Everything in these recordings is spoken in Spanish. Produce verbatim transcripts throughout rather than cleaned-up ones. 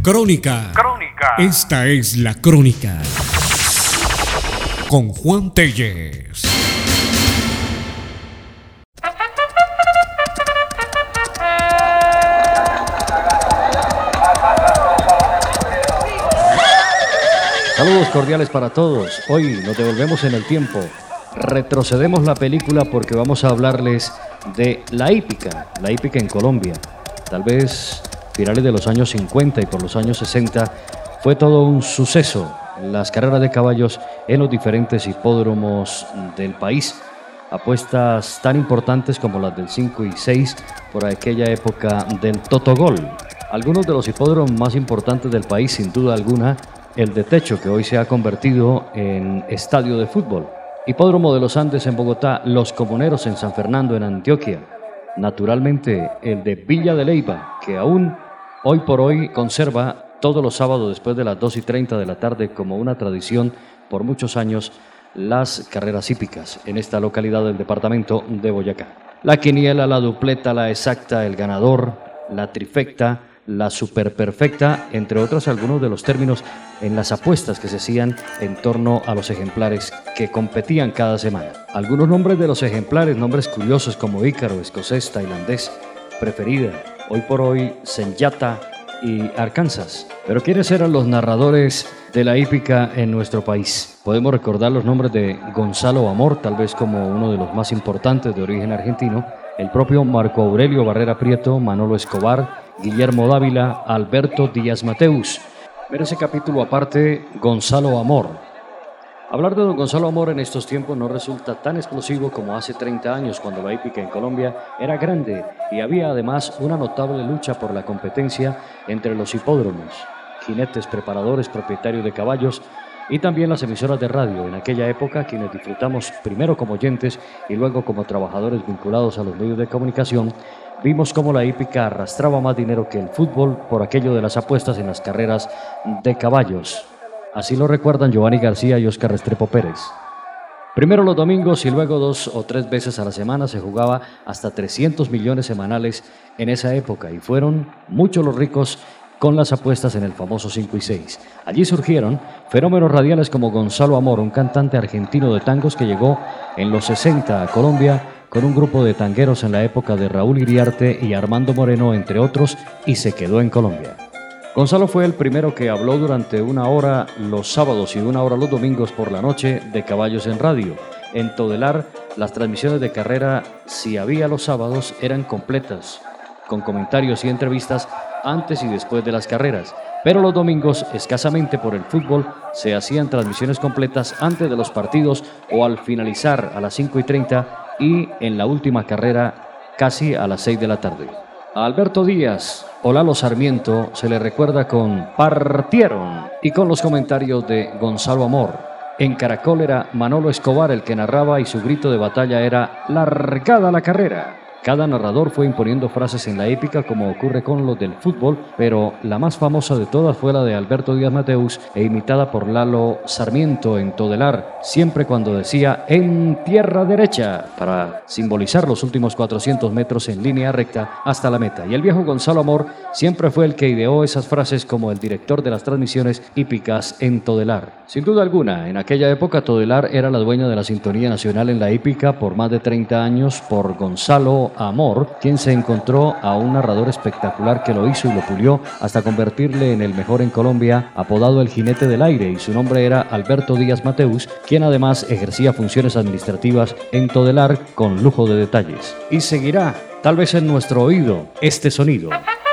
Crónica. Crónica. Esta es la crónica. Con Juan Tellez. Saludos cordiales para todos. Hoy nos devolvemos en el tiempo. Retrocedemos la película porque vamos a hablarles de la hípica, la hípica en Colombia. Tal vez finales de los años cincuenta y por los años sesenta fue todo un suceso las carreras de caballos en los diferentes hipódromos del país. Apuestas tan importantes como las del cinco y seis por aquella época del Totogol. Algunos de los hipódromos más importantes del país, sin duda alguna, el de Techo, que hoy se ha convertido en estadio de fútbol. Hipódromo de los Andes en Bogotá, Los Comuneros en San Fernando en Antioquia. Naturalmente el de Villa de Leyva, que aún hoy por hoy conserva todos los sábados después de las dos y treinta de la tarde como una tradición por muchos años las carreras hípicas en esta localidad del departamento de Boyacá. La quiniela, la dupleta, la exacta, el ganador, la trifecta, la superperfecta, entre otros algunos de los términos en las apuestas que se hacían en torno a los ejemplares que competían cada semana. Algunos nombres de los ejemplares, nombres curiosos como Ícaro, escocés, tailandés, Preferida, hoy por hoy Senyata y Arkansas. Pero ¿quiénes eran los narradores de la hípica en nuestro país? Podemos recordar los nombres de Gonzalo Amor, tal vez como uno de los más importantes de origen argentino, el propio Marco Aurelio Barrera Prieto, Manolo Escobar, Guillermo Dávila, Alberto Díaz Mateus. Merece capítulo aparte Gonzalo Amor. Hablar de don Gonzalo Amor en estos tiempos no resulta tan explosivo como hace treinta años, cuando la hípica en Colombia era grande y había además una notable lucha por la competencia entre los hipódromos, jinetes, preparadores, propietarios de caballos y también las emisoras de radio. En aquella época, quienes disfrutamos primero como oyentes y luego como trabajadores vinculados a los medios de comunicación, vimos cómo la hípica arrastraba más dinero que el fútbol por aquello de las apuestas en las carreras de caballos. Así lo recuerdan Giovanni García y Óscar Restrepo Pérez. Primero los domingos y luego dos o tres veces a la semana se jugaba hasta trescientos millones semanales en esa época y fueron muchos los ricos con las apuestas en el famoso cinco y seis. Allí surgieron fenómenos radiales como Gonzalo Amor, un cantante argentino de tangos que llegó en los sesenta a Colombia con un grupo de tangueros en la época de Raúl Iriarte y Armando Moreno, entre otros, y se quedó en Colombia. Gonzalo fue el primero que habló durante una hora los sábados y una hora los domingos por la noche de caballos en radio. En Todelar, las transmisiones de carrera, si había los sábados, eran completas, con comentarios y entrevistas antes y después de las carreras. Pero los domingos, escasamente por el fútbol, se hacían transmisiones completas antes de los partidos o al finalizar a las cinco y treinta y en la última carrera casi a las seis de la tarde. A Alberto Díaz o Lalo Sarmiento se le recuerda con Partieron y con los comentarios de Gonzalo Amor. En Caracol era Manolo Escobar el que narraba y su grito de batalla era largada la carrera. Cada narrador fue imponiendo frases en la hípica como ocurre con los del fútbol, pero la más famosa de todas fue la de Alberto Díaz Mateus e imitada por Lalo Sarmiento en Todelar, siempre cuando decía en tierra derecha, para simbolizar los últimos cuatrocientos metros en línea recta hasta la meta. Y el viejo Gonzalo Amor siempre fue el que ideó esas frases como el director de las transmisiones hípicas en Todelar. Sin duda alguna, en aquella época Todelar era la dueña de la sintonía nacional en la hípica por más de treinta años por Gonzalo Amor, quien se encontró a un narrador espectacular que lo hizo y lo pulió hasta convertirle en el mejor en Colombia, apodado el jinete del aire, y su nombre era Alberto Díaz Mateus, quien además ejercía funciones administrativas en Todelar con lujo de detalles. Y seguirá, tal vez en nuestro oído, este sonido.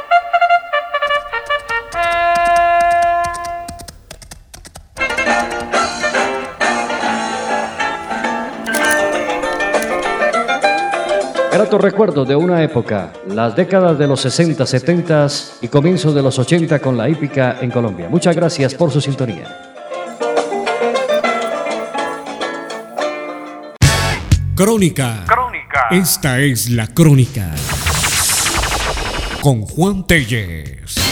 Gratos recuerdos de una época, las décadas de los sesenta, setenta y comienzos de los ochenta con la hípica en Colombia. Muchas gracias por su sintonía. Crónica. Crónica. Esta es la crónica. Con Juan Tellez.